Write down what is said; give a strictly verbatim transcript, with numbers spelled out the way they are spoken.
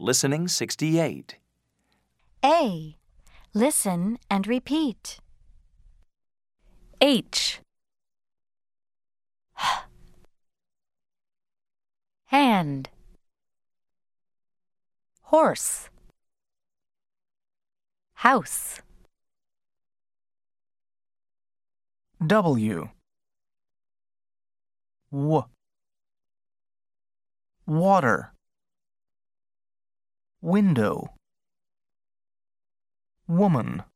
Listening sixty-eight. A. Listen and repeat. H. Hand. Horse. House. W. W. Water. Window. Woman.